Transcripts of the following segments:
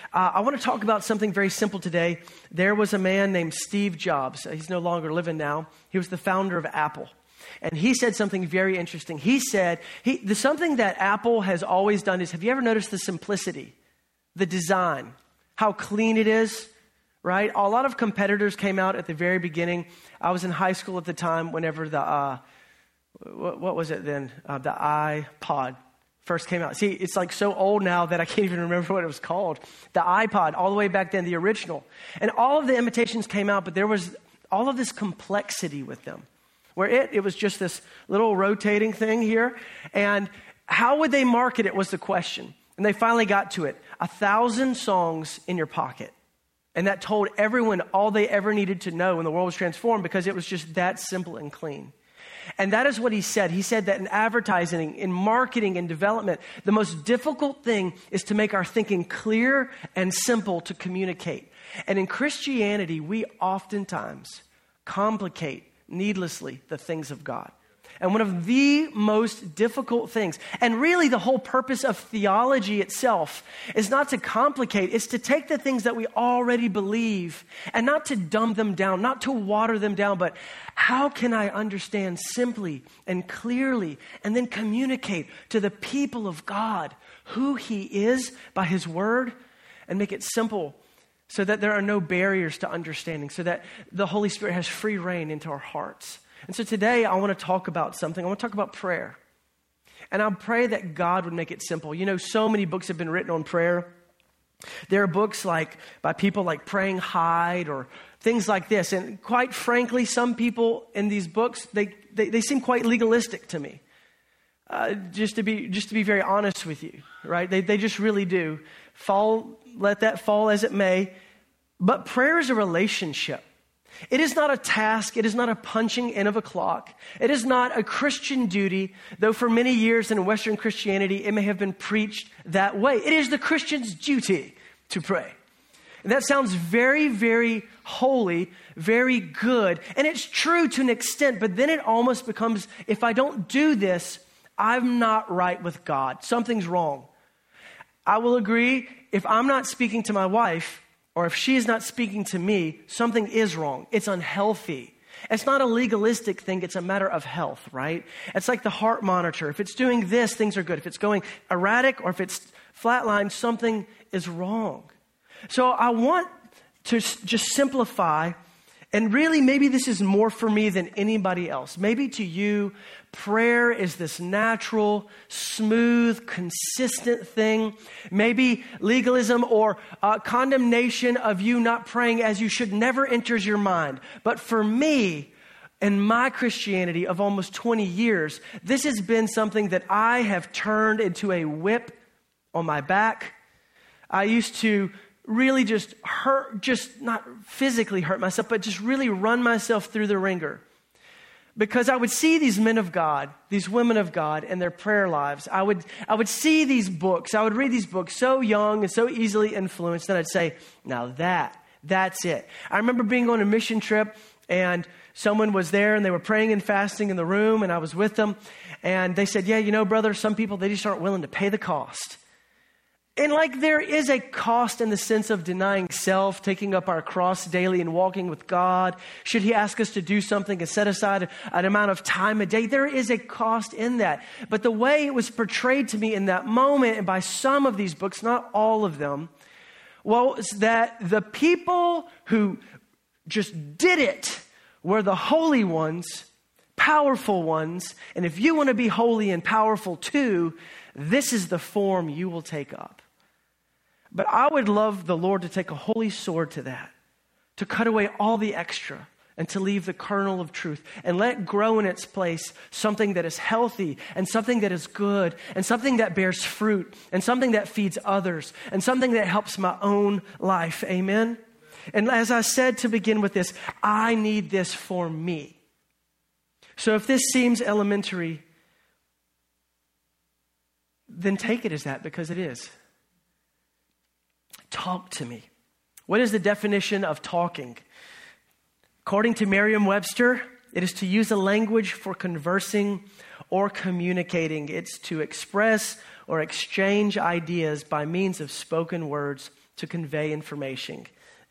I want to talk about something very simple today. There was a man named Steve Jobs. He's no longer living now. He was the founder of Apple. And he said something very interesting. He said, something that Apple has always done is, have you ever noticed the simplicity, the design, how clean it is, right? A lot of competitors came out at the very beginning. I was in high school at the time whenever the, what was it then? The iPod first came out. See, it's like so old now that I can't even remember what it was called. The iPod, all the way back then, the original. And all of the imitations came out, but there was all of this complexity with them, where it was just this little rotating thing here. And how would they market it was the question. And they finally got to it. 1,000 songs in your pocket. And that told everyone all they ever needed to know when the world was transformed, because it was just that simple and clean. And that is what he said. He said that in advertising, in marketing and development, the most difficult thing is to make our thinking clear and simple to communicate. And in Christianity, we oftentimes complicate needlessly the things of God. And one of the most difficult things, and really the whole purpose of theology itself, is not to complicate, it's to take the things that we already believe and not to dumb them down, not to water them down, but how can I understand simply and clearly and then communicate to the people of God who He is by His Word, and make it simple so that there are no barriers to understanding, so that the Holy Spirit has free reign into our hearts. And so today I want to talk about something. I want to talk about prayer. And I pray that God would make it simple. You know, so many books have been written on prayer. There are books like by people like Praying Hyde or things like this. And quite frankly, some people in these books, they seem quite legalistic to me. Just to be very honest with you, right? They just really do. Let that fall as it may. But prayer is a relationship. It is not a task. It is not a punching in of a clock. It is not a Christian duty, though for many years in Western Christianity, it may have been preached that way. It is the Christian's duty to pray. And that sounds very, very holy, very good. And it's true to an extent, but then it almost becomes, if I don't do this, I'm not right with God. Something's wrong. I will agree, if I'm not speaking to my wife, or if she is not speaking to me, something is wrong. It's unhealthy. It's not a legalistic thing. It's a matter of health, right? It's like the heart monitor. If it's doing this, things are good. If it's going erratic or if it's flatlined, something is wrong. So I want to just simplify, and really maybe this is more for me than anybody else. Maybe to you, prayer is this natural, smooth, consistent thing. Maybe legalism or condemnation of you not praying as you should never enters your mind. But for me, in my Christianity of almost 20 years, this has been something that I have turned into a whip on my back. I used to really just not physically hurt myself, but just really run myself through the ringer. Because I would see these men of God, these women of God and their prayer lives. I would see these books. I would read these books so young and so easily influenced that I'd say, now that's it. I remember being on a mission trip and someone was there and they were praying and fasting in the room and I was with them. And they said, yeah, you know, brother, some people, they just aren't willing to pay the cost. And like there is a cost in the sense of denying self, taking up our cross daily and walking with God. Should He ask us to do something and set aside an amount of time a day, there is a cost in that. But the way it was portrayed to me in that moment and by some of these books, not all of them, was that the people who just did it were the holy ones, powerful ones. And if you want to be holy and powerful too, this is the form you will take up. But I would love the Lord to take a holy sword to that, to cut away all the extra and to leave the kernel of truth and let grow in its place something that is healthy and something that is good and something that bears fruit and something that feeds others and something that helps my own life. Amen? And as I said to begin with this, I need this for me. So if this seems elementary, then take it as that, because it is. Talk to me. What is the definition of talking? According to Merriam-Webster, it is to use a language for conversing or communicating. It's to express or exchange ideas by means of spoken words to convey information.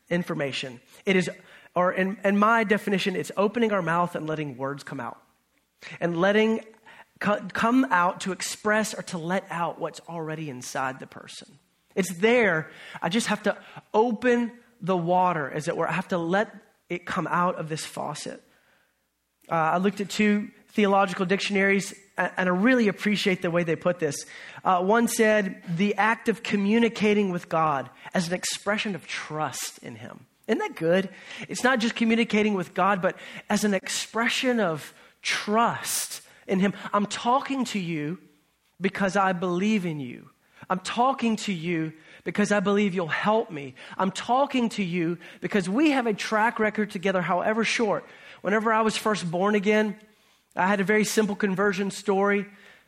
It is, or in my definition, it's opening our mouth and letting words come out. And letting come out to express or to let out what's already inside the person. It's there. I just have to open the water, as it were. I have to let it come out of this faucet. I looked at 2 theological dictionaries, and I really appreciate the way they put this. One said, the act of communicating with God as an expression of trust in him. Isn't that good? It's not just communicating with God, but as an expression of trust in him. I'm talking to you because I believe in you. I'm talking to you because I believe you'll help me. I'm talking to you because we have a track record together, however short. Whenever I was first born again, I had a very simple conversion story.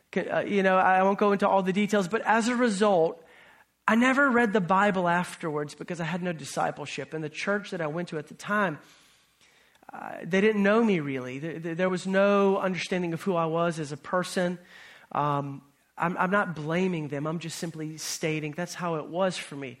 I won't go into all the details, but as a result, I never read the Bible afterwards because I had no discipleship. And the church that I went to at the time, they didn't know me really. There was no understanding of who I was as a person. I'm not blaming them. I'm just simply stating that's how it was for me.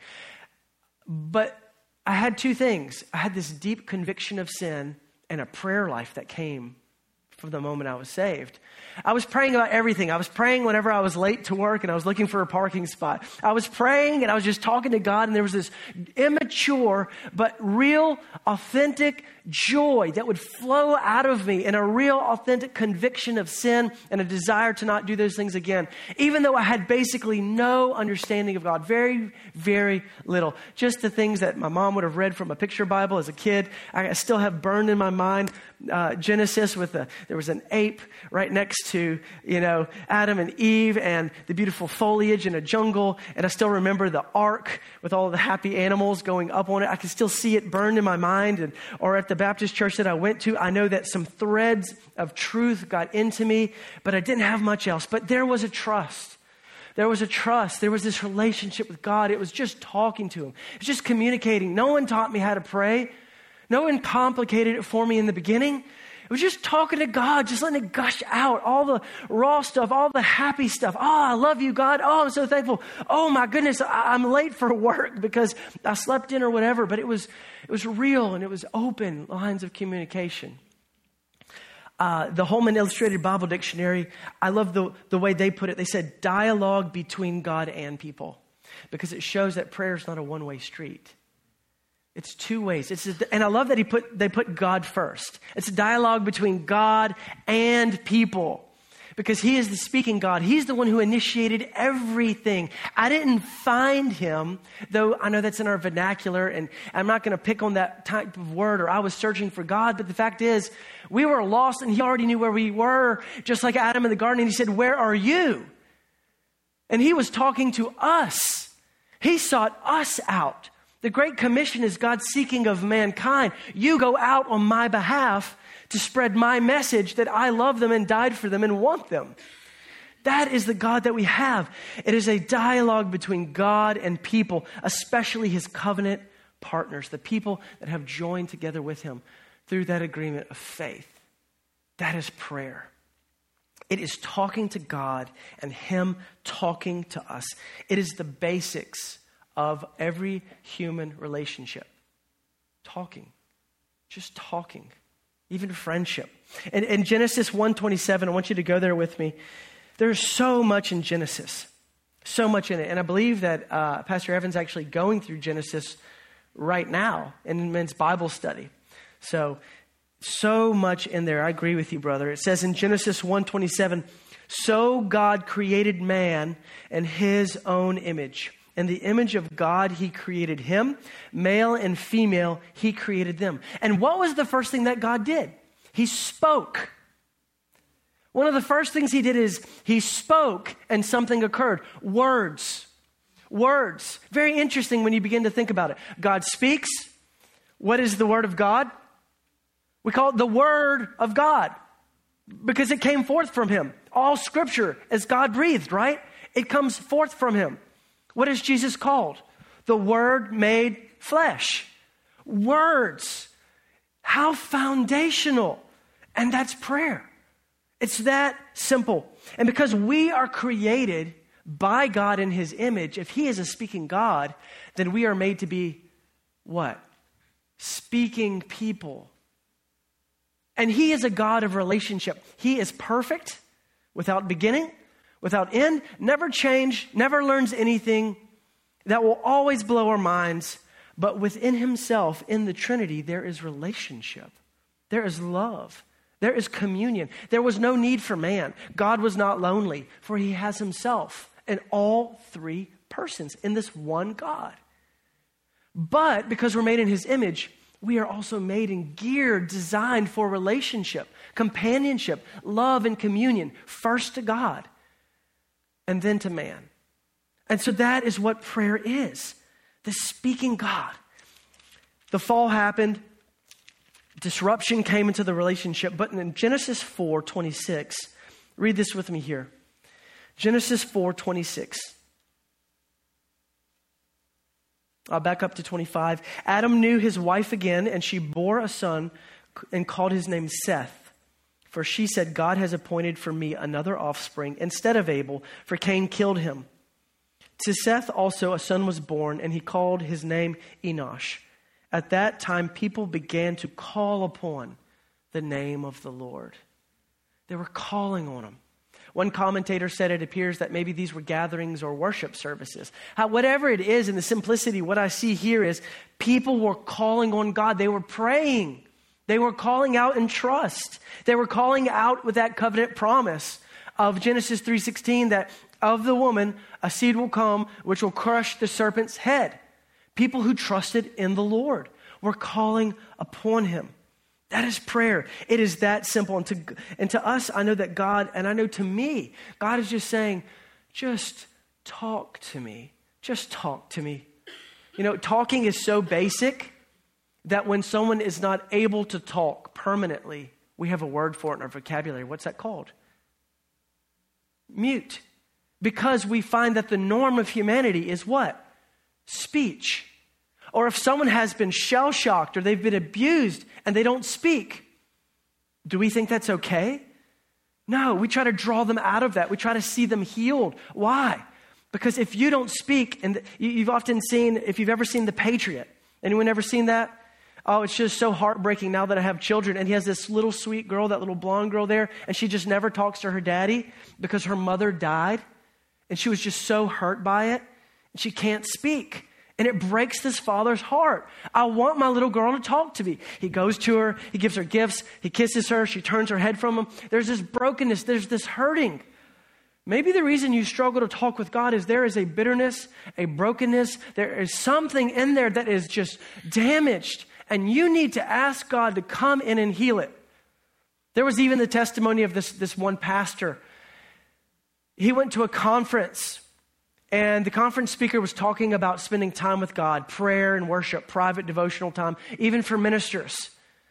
But I had 2 things. I had this deep conviction of sin and a prayer life that came from the moment I was saved. I was praying about everything. I was praying whenever I was late to work and I was looking for a parking spot. I was praying and I was just talking to God, and there was this immature but real, authentic joy that would flow out of me, and a real, authentic conviction of sin and a desire to not do those things again. Even though I had basically no understanding of God, very, very little. Just the things that my mom would have read from a picture Bible as a kid. I still have burned in my mind Genesis there was an ape right next to, Adam and Eve and the beautiful foliage in a jungle. And I still remember the ark with all the happy animals going up on it. I can still see it burned in my mind. Or at the Baptist church that I went to, I know that some threads of truth got into me, but I didn't have much else. But there was a trust. There was a trust. There was this relationship with God. It was just talking to him. It was just communicating. No one taught me how to pray. No one complicated it for me in the beginning. It was just talking to God, just letting it gush out, all the raw stuff, all the happy stuff. Oh, I love you, God. Oh, I'm so thankful. Oh, my goodness, I'm late for work because I slept in or whatever. But it was real, and it was open lines of communication. The Holman Illustrated Bible Dictionary, I love the way they put it. They said dialogue between God and people, because it shows that prayer is not a one-way street. It's 2 ways. And I love that they put God first. It's a dialogue between God and people, because he is the speaking God. He's the one who initiated everything. I didn't find him, though I know that's in our vernacular, and I'm not going to pick on that type of word, or I was searching for God. But the fact is, we were lost, and he already knew where we were, just like Adam in the garden. And he said, "Where are you?" And he was talking to us. He sought us out. The Great Commission is God seeking of mankind. You go out on my behalf to spread my message that I love them and died for them and want them. That is the God that we have. It is a dialogue between God and people, especially his covenant partners, the people that have joined together with him through that agreement of faith. That is prayer. It is talking to God and him talking to us. It is the basics of every human relationship. Talking. Just talking. Even friendship. And in Genesis 1:27, I want you to go there with me. There's so much in Genesis. So much in it. And I believe that Pastor Evan's actually going through Genesis right now in men's Bible study. So much in there. I agree with you, brother. It says in Genesis 1:27, "So God created man in his own image. In the image of God, he created him. Male and female, he created them." And what was the first thing that God did? He spoke. One of the first things he did is he spoke, and something occurred. Words. Words. Very interesting when you begin to think about it. God speaks. What is the word of God? We call it the word of God because it came forth from him. All scripture is God breathed, right? It comes forth from him. What is Jesus called? The Word made flesh. Words. How foundational. And that's prayer. It's that simple. And because we are created by God in his image, if he is a speaking God, then we are made to be what? Speaking people. And he is a God of relationship. He is perfect, without beginning, without end, never change, never learns anything. That will always blow our minds. But within himself, in the Trinity, there is relationship. There is love. There is communion. There was no need for man. God was not lonely, for he has himself in all three persons in this one God. But because we're made in his image, we are also made and geared, designed for relationship, companionship, love, and communion, first to God and then to man. And so that is what prayer is, the speaking God. The fall happened, disruption came into the relationship, but in Genesis 4:26, read this with me here. Genesis 4:26. I'll back up to 25. Adam knew his wife again, and she bore a son and called his name Seth. For she said, God has appointed for me another offspring instead of Abel, for Cain killed him. To Seth also a son was born, and he called his name Enosh. At that time, people began to call upon the name of the Lord. They were calling on him. One commentator said it appears that maybe these were gatherings or worship services. Whatever it is, in the simplicity, what I see here is people were calling on God. They were praying. They were calling out in trust. They were calling out with that covenant promise of Genesis 3:16 that of the woman, a seed will come which will crush the serpent's head. People who trusted in the Lord were calling upon him. That is prayer. It is that simple. And to us, I know that God, and I know to me, God is just saying, just talk to me. Just talk to me. You know, talking is so basic that when someone is not able to talk permanently, we have a word for it in our vocabulary. What's that called? Mute. Because we find that the norm of humanity is what? Speech. Or if someone has been shell-shocked or they've been abused and they don't speak, do we think that's okay? No, we try to draw them out of that. We try to see them healed. Why? Because if you don't speak, and you've often seen, if you've ever seen The Patriot, anyone ever seen that? Oh, it's just so heartbreaking now that I have children. And he has this little sweet girl, that little blonde girl there, and she just never talks to her daddy because her mother died. And she was just so hurt by it. And she can't speak. And it breaks this father's heart. I want my little girl to talk to me. He goes to her. He gives her gifts. He kisses her. She turns her head from him. There's this brokenness. There's this hurting. Maybe the reason you struggle to talk with God is there is a bitterness, a brokenness. There is something in there that is just damaged. And you need to ask God to come in and heal it. There was even the testimony of this one pastor. He went to a conference, and the conference speaker was talking about spending time with God, prayer and worship, private devotional time, even for ministers.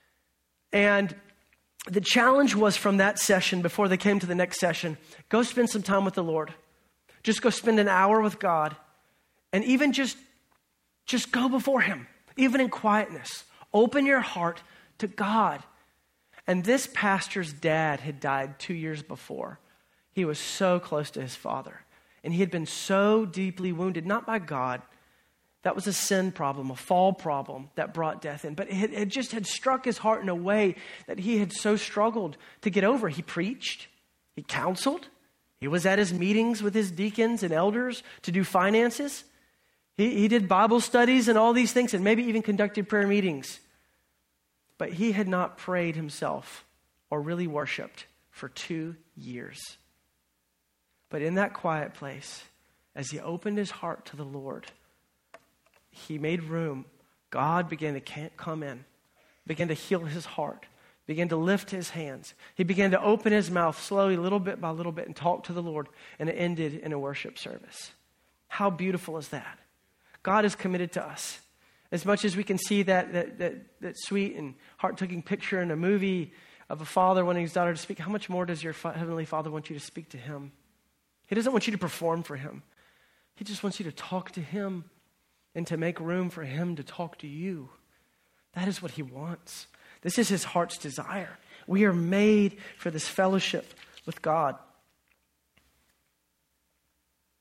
And the challenge was from that session, before they came to the next session, go spend some time with the Lord. Just go spend an hour with God. And even just go before him, even in quietness. Open your heart to God. And this pastor's dad had died 2 years before. He was so close to his father. And he had been so deeply wounded, not by God. That was a sin problem, a fall problem that brought death in. But it just had struck his heart in a way that he had so struggled to get over. He preached. He counseled. He was at his meetings with his deacons and elders to do finances. He did Bible studies and all these things, and maybe even conducted prayer meetings. But he had not prayed himself or really worshiped for 2 years. But in that quiet place, as he opened his heart to the Lord, he made room. God began to come in, began to heal his heart, began to lift his hands. He began to open his mouth slowly, little bit by little bit, and talk to the Lord. And it ended in a worship service. How beautiful is that? God is committed to us. As much as we can see that sweet and heart-tugging picture in a movie of a father wanting his daughter to speak, how much more does your Heavenly Father want you to speak to him? He doesn't want you to perform for him. He just wants you to talk to him and to make room for him to talk to you. That is what he wants. This is his heart's desire. We are made for this fellowship with God.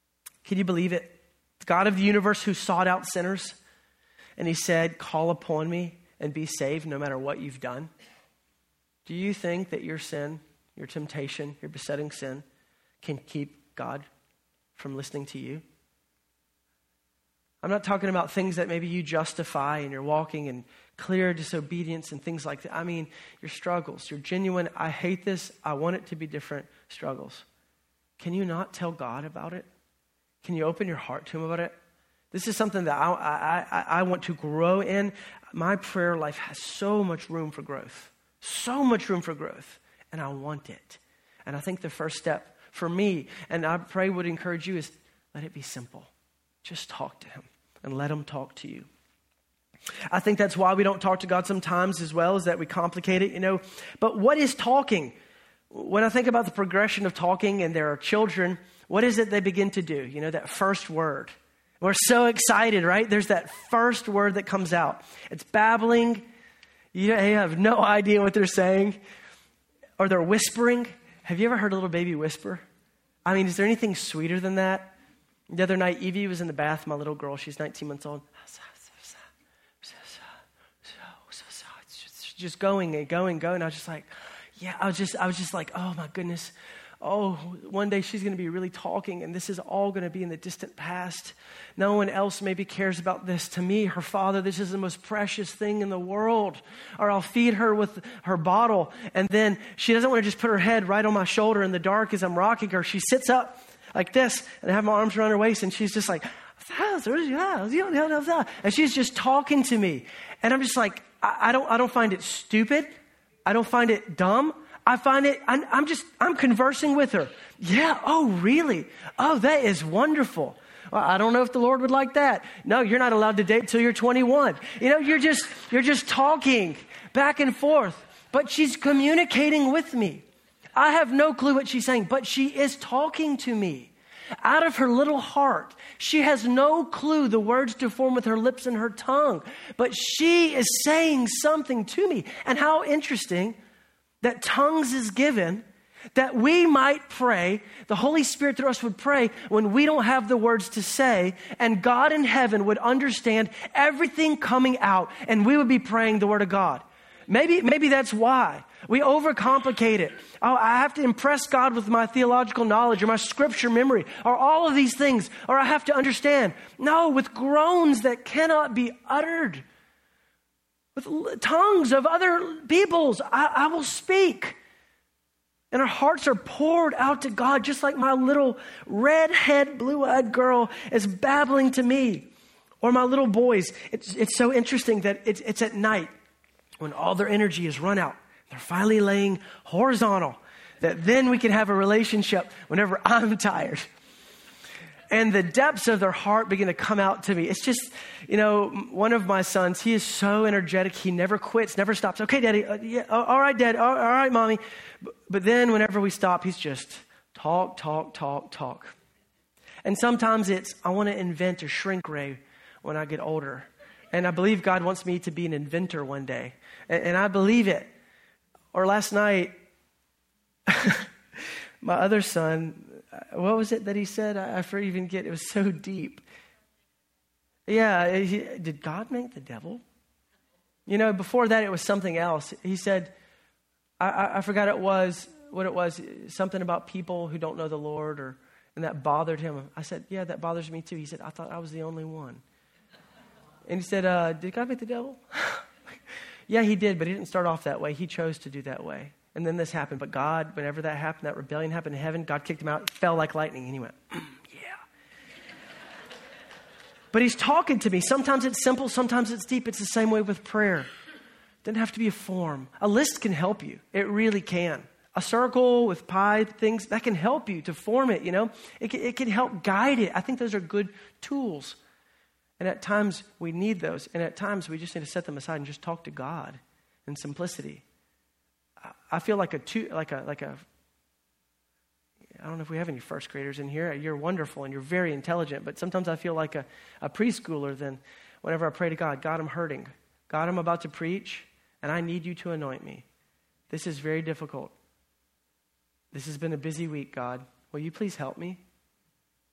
Can you believe it? The God of the universe who sought out sinners. And he said, call upon me and be saved no matter what you've done. Do you think that your sin, your temptation, your besetting sin can keep God from listening to you? I'm not talking about things that maybe you justify and you're walking in clear disobedience and things like that. I mean, your struggles, your genuine, I hate this, I want it to be different struggles. Can you not tell God about it? Can you open your heart to him about it? This is something that I want to grow in. My prayer life has so much room for growth. So much room for growth. And I want it. And I think the first step for me, and I pray would encourage you, is let it be simple. Just talk to him and let him talk to you. I think that's why we don't talk to God sometimes as well, is that we complicate it, But what is talking? When I think about the progression of talking and there are children, what is it they begin to do? That first word. We're so excited, right? There's that first word that comes out. It's babbling. You have no idea what they're saying. Or they're whispering. Have you ever heard a little baby whisper? I mean, is there anything sweeter than that? The other night, Evie was in the bath, my little girl. She's 19 months old. Just going and going. I was just like, I was just like, oh my goodness. Oh, one day she's going to be really talking and this is all going to be in the distant past. No one else maybe cares about this. To me, her father, this is the most precious thing in the world. Or I'll feed her with her bottle. And then she doesn't want to just put her head right on my shoulder in the dark as I'm rocking her. She sits up like this, and I have my arms around her waist, and she's just like, and she's just talking to me. And I'm just like, I don't find it stupid. I don't find it dumb. I find it, I'm conversing with her. Yeah, oh, really? Oh, that is wonderful. Well, I don't know if the Lord would like that. No, you're not allowed to date till you're 21. You're just talking back and forth, but she's communicating with me. I have no clue what she's saying, but she is talking to me out of her little heart. She has no clue the words to form with her lips and her tongue, but she is saying something to me. And how interesting that tongues is given that we might pray. The Holy Spirit through us would pray when we don't have the words to say, and God in heaven would understand everything coming out, and we would be praying the word of God. Maybe that's why we overcomplicate it. Oh, I have to impress God with my theological knowledge or my scripture memory or all of these things, or I have to understand. No, with groans that cannot be uttered, with tongues of other peoples, I will speak. And our hearts are poured out to God, just like my little redhead, blue-eyed girl is babbling to me. Or my little boys. It's so interesting that it's at night when all their energy is run out. They're finally laying horizontal. That then we can have a relationship whenever I'm tired. And the depths of their heart begin to come out to me. It's just, one of my sons, he is so energetic. He never quits, never stops. Okay, Daddy. Yeah, all right, Dad. All right, Mommy. But then whenever we stop, he's just talk. And sometimes I want to invent a shrink ray when I get older. And I believe God wants me to be an inventor one day. And I believe it. Or last night, my other son, what was it that he said? I forget even get. It was so deep. Yeah, did God make the devil? Before that it was something else. He said, I forgot what it was, something about people who don't know the Lord, and that bothered him. I said, yeah, that bothers me too. He said, I thought I was the only one. And he said, did God make the devil? Yeah, he did, but he didn't start off that way. He chose to do that way. And then this happened. But God, whenever that happened, that rebellion happened in heaven, God kicked him out, fell like lightning, and he went, yeah. But he's talking to me. Sometimes it's simple, sometimes it's deep. It's the same way with prayer. It doesn't have to be a form. A list can help you. It really can. A circle with pie things, that can help you to form it, It can help guide it. I think those are good tools. And at times we need those. And at times we just need to set them aside and just talk to God in simplicity. I feel like I don't know if we have any first graders in here. You're wonderful and you're very intelligent, but sometimes I feel like a preschooler then whenever I pray to God, God, I'm hurting. God, I'm about to preach and I need you to anoint me. This is very difficult. This has been a busy week, God. Will you please help me?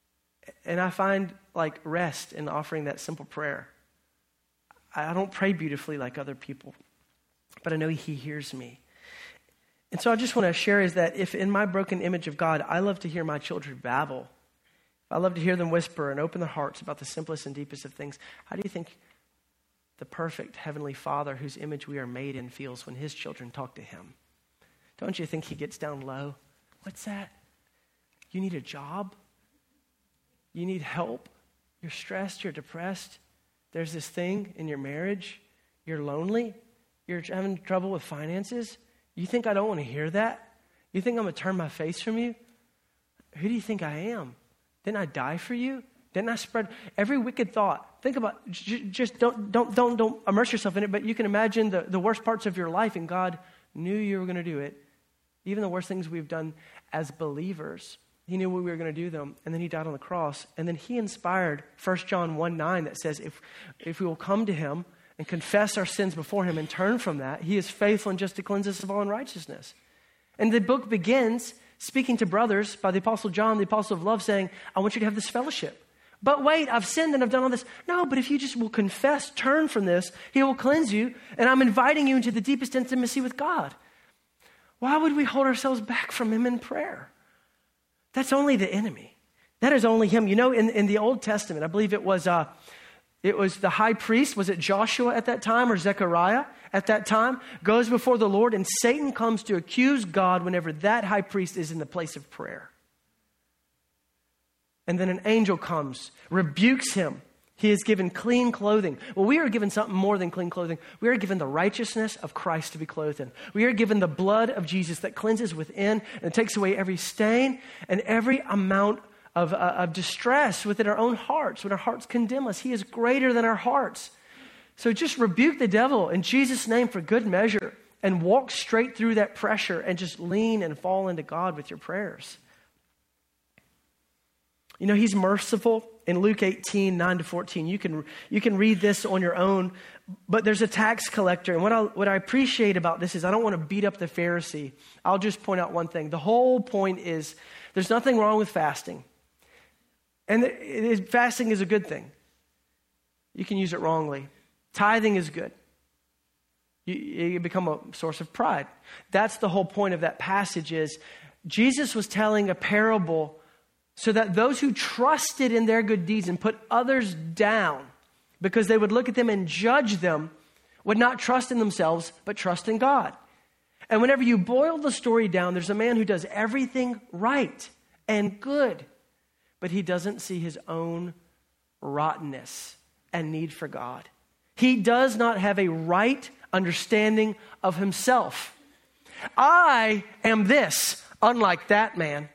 And I find like rest in offering that simple prayer. I don't pray beautifully like other people, but I know he hears me. And so I just want to share is that if in my broken image of God, I love to hear my children babble. I love to hear them whisper and open their hearts about the simplest and deepest of things. How do you think the perfect Heavenly Father whose image we are made in feels when his children talk to him? Don't you think he gets down low? What's that? You need a job? You need help? You're stressed, you're depressed. There's this thing in your marriage. You're lonely. You're having trouble with finances. You think I don't want to hear that? You think I'm going to turn my face from you? Who do you think I am? Didn't I die for you? Didn't I spread every wicked thought? Think about, just don't immerse yourself in it, but you can imagine the worst parts of your life, and God knew you were going to do it. Even the worst things we've done as believers, he knew we were going to do them, and then he died on the cross. And then he inspired 1 John 1:9 that says, if we will come to him and confess our sins before him and turn from that, he is faithful and just to cleanse us of all unrighteousness. And the book begins speaking to brothers by the Apostle John, the apostle of love, saying, I want you to have this fellowship. But wait, I've sinned and I've done all this. No, but if you just will confess, turn from this, he will cleanse you. And I'm inviting you into the deepest intimacy with God. Why would we hold ourselves back from him in prayer? That's only the enemy. That is only him. You know, in the Old Testament, I believe it was the high priest. Was it Joshua at that time or Zechariah at that time? Goes before the Lord, and Satan comes to accuse God whenever that high priest is in the place of prayer. And then an angel comes, rebukes him. He is given clean clothing. Well, we are given something more than clean clothing. We are given the righteousness of Christ to be clothed in. We are given the blood of Jesus that cleanses within and takes away every stain and every amount of distress within our own hearts when our hearts condemn us. He is greater than our hearts. So just rebuke the devil in Jesus' name for good measure and walk straight through that pressure and just lean and fall into God with your prayers. You know, he's merciful. In Luke 18:9-14, you can read this on your own, but there's a tax collector. And what I appreciate about this is I don't want to beat up the Pharisee. I'll just point out one thing. The whole point is there's nothing wrong with fasting. And fasting is a good thing. You can use it wrongly. Tithing is good. You become a source of pride. That's the whole point of that passage is Jesus was telling a parable so that those who trusted in their good deeds and put others down because they would look at them and judge them would not trust in themselves, but trust in God. And whenever you boil the story down, there's a man who does everything right and good, but he doesn't see his own rottenness and need for God. He does not have a right understanding of himself. I am this, unlike that man.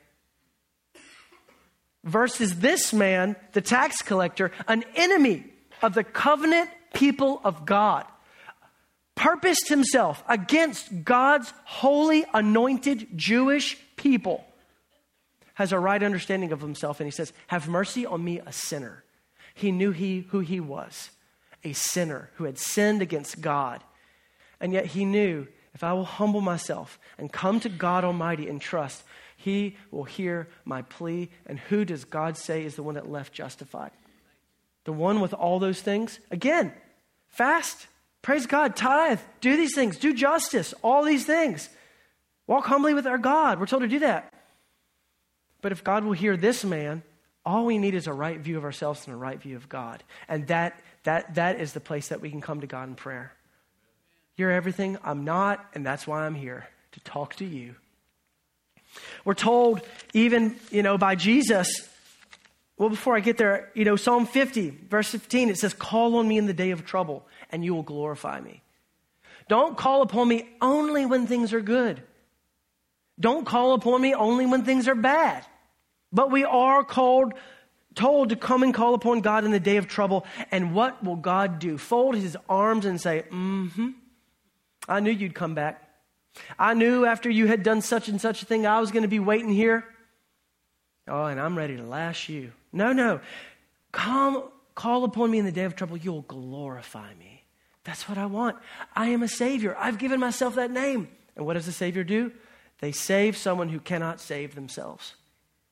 Versus this man, the tax collector, an enemy of the covenant people of God, purposed himself against God's holy, anointed Jewish people, has a right understanding of himself, and he says, have mercy on me, a sinner. He knew who he was, a sinner who had sinned against God. And yet he knew, if I will humble myself and come to God Almighty and trust, he will hear my plea. And who does God say is the one that left justified? The one with all those things? Again, fast, praise God, tithe, do these things, do justice, all these things. Walk humbly with our God. We're told to do that. But if God will hear this man, all we need is a right view of ourselves and a right view of God. And that is the place that we can come to God in prayer. You're everything, I'm not, and that's why I'm here, to talk to you. We're told even, by Jesus, well, before I get there, Psalm 50, verse 15, it says, call on me in the day of trouble and you will glorify me. Don't call upon me only when things are good. Don't call upon me only when things are bad. But we are told to come and call upon God in the day of trouble. And what will God do? Fold his arms and say, I knew you'd come back. I knew after you had done such and such a thing, I was going to be waiting here. Oh, and I'm ready to lash you. No. Come, call upon me in the day of trouble. You'll glorify me. That's what I want. I am a Savior. I've given myself that name. And what does the Savior do? They save someone who cannot save themselves.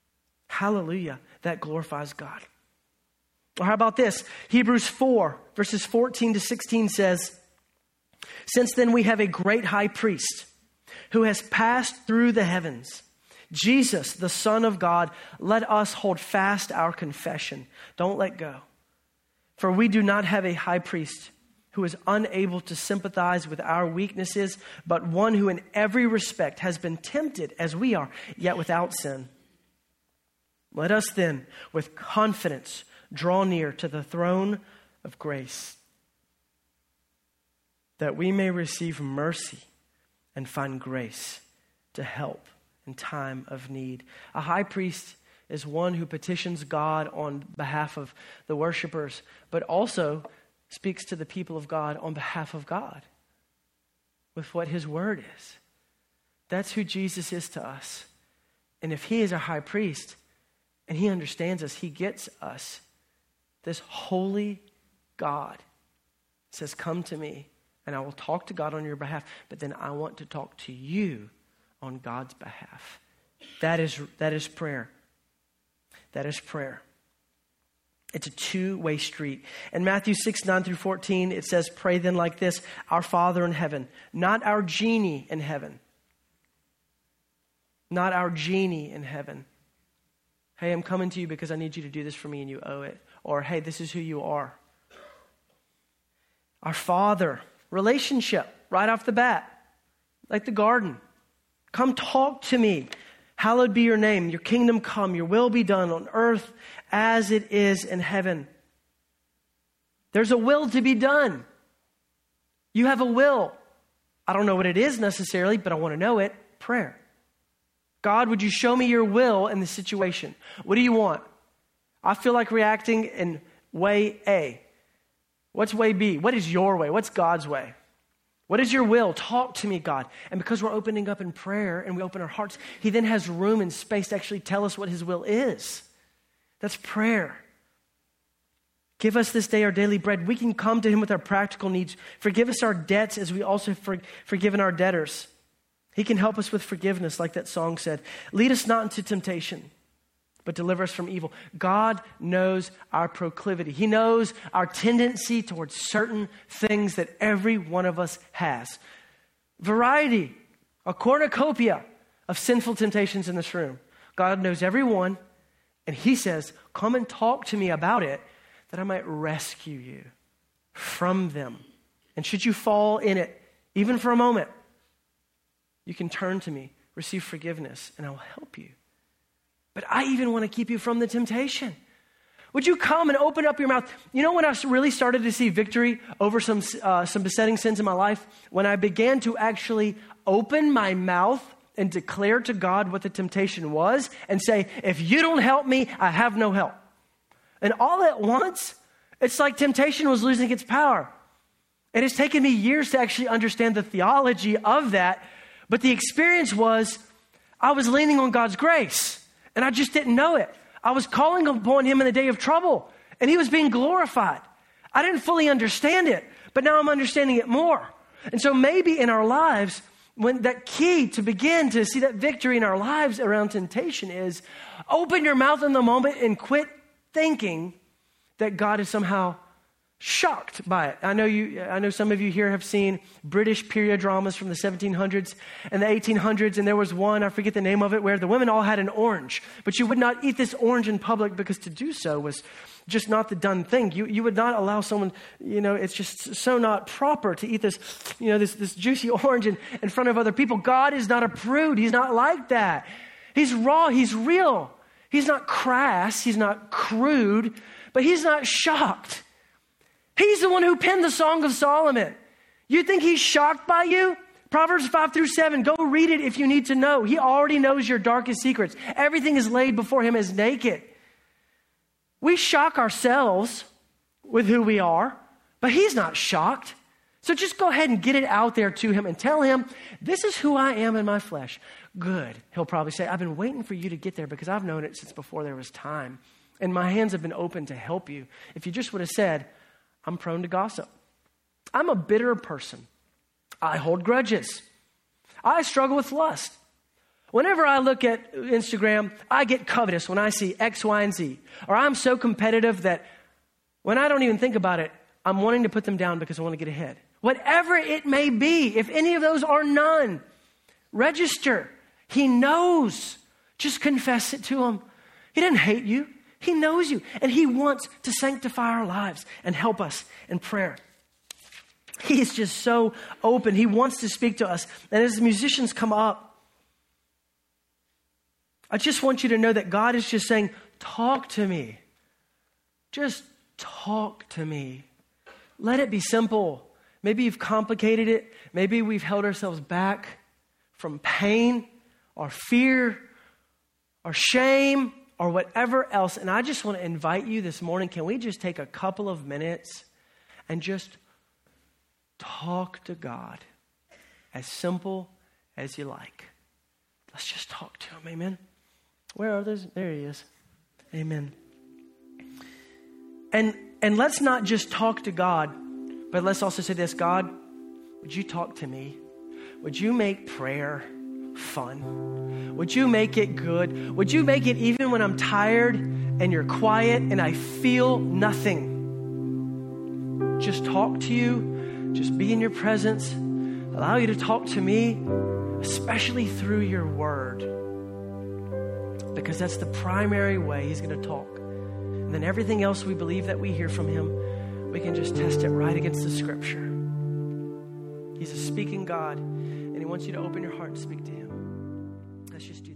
Hallelujah. That glorifies God. Or how about this? Hebrews 4, verses 14 to 16 says, since then we have a great high priest who has passed through the heavens, Jesus, the Son of God. Let us hold fast our confession. Don't let go. For we do not have a high priest who is unable to sympathize with our weaknesses, but one who in every respect has been tempted as we are, yet without sin. Let us then, with confidence, draw near to the throne of grace, that we may receive mercy and find grace to help in time of need. A high priest is one who petitions God on behalf of the worshipers, but also speaks to the people of God on behalf of God with what his word is. That's who Jesus is to us. And if he is our high priest and he understands us, he gets us. This holy God says, come to me and I will talk to God on your behalf, but then I want to talk to you on God's behalf. That is prayer. That is prayer. It's a two-way street. In Matthew 6, 9 through 14, it says, pray then like this, our Father in heaven, not our genie in heaven. Not our genie in heaven. Hey, I'm coming to you because I need you to do this for me and you owe it. Or, hey, this is who you are. Our Father, relationship right off the bat, like the garden. Come talk to me. Hallowed be your name. Your kingdom come. Your will be done on earth as it is in heaven. There's a will to be done. You have a will. I don't know what it is necessarily, but I want to know it. Prayer. God, would you show me your will in the situation? What do you want? I feel like reacting in way A. What's way B? What is your way? What's God's way? What is your will? Talk to me, God. And because we're opening up in prayer and we open our hearts, he then has room and space to actually tell us what his will is. That's prayer. Give us this day our daily bread. We can come to him with our practical needs. Forgive us our debts as we also forgiven our debtors. He can help us with forgiveness, like that song said. Lead us not into temptation, but deliver us from evil. God knows our proclivity. He knows our tendency towards certain things that every one of us has. Variety, a cornucopia of sinful temptations in this room. God knows every one, and he says, come and talk to me about it, that I might rescue you from them. And should you fall in it, even for a moment, you can turn to me, receive forgiveness, and I will help you. But I even want to keep you from the temptation. Would you come and open up your mouth? You know when I really started to see victory over some besetting sins in my life? When I began to actually open my mouth and declare to God what the temptation was and say, if you don't help me, I have no help. And all at once, it's like temptation was losing its power. It has taken me years to actually understand the theology of that. But the experience was I was leaning on God's grace. And I just didn't know it. I was calling upon him in the day of trouble, and he was being glorified. I didn't fully understand it, but now I'm understanding it more. And so maybe in our lives, when that key to begin to see that victory in our lives around temptation is open your mouth in the moment and quit thinking that God is somehow shocked by it. I know some of you here have seen British period dramas from the 1700s and the 1800s, and there was one, I forget the name of it, where the women all had an orange, but you would not eat this orange in public because to do so was just not the done thing. You would not allow someone, it's just so not proper to eat this, this juicy orange in front of other people. God is not a prude. He's not like that. He's raw. He's real. He's not crass. He's not crude, but he's not shocked. He's the one who penned the Song of Solomon. You think he's shocked by you? Proverbs 5 through 7, go read it if you need to know. He already knows your darkest secrets. Everything is laid before him as naked. We shock ourselves with who we are, but he's not shocked. So just go ahead and get it out there to him and tell him, this is who I am in my flesh. Good. He'll probably say, I've been waiting for you to get there because I've known it since before there was time. And my hands have been open to help you. If you just would have said, I'm prone to gossip. I'm a bitter person. I hold grudges. I struggle with lust. Whenever I look at Instagram, I get covetous when I see X, Y, and Z. Or I'm so competitive that when I don't even think about it, I'm wanting to put them down because I want to get ahead. Whatever it may be, if any of those are none, register. He knows. Just confess it to him. He doesn't hate you. He knows you. And he wants to sanctify our lives and help us in prayer. He is just so open. He wants to speak to us. And as the musicians come up, I just want you to know that God is just saying, talk to me. Just talk to me. Let it be simple. Maybe you've complicated it. Maybe we've held ourselves back from pain or fear or shame or whatever else. And I just want to invite you this morning, can we just take a couple of minutes and just talk to God as simple as you like? Let's just talk to him. Amen. Where are those? There he is. Amen. And let's not just talk to God, but let's also say this: God, would you talk to me? Would you make prayer fun? Would you make it good? Would you make it even when I'm tired and you're quiet and I feel nothing? Just talk to you, just be in your presence, allow you to talk to me, especially through your word, because that's the primary way he's going to talk. And then everything else we believe that we hear from him, we can just test it right against the scripture. He's a speaking God, and he wants you to open your heart and speak to him. Let's just do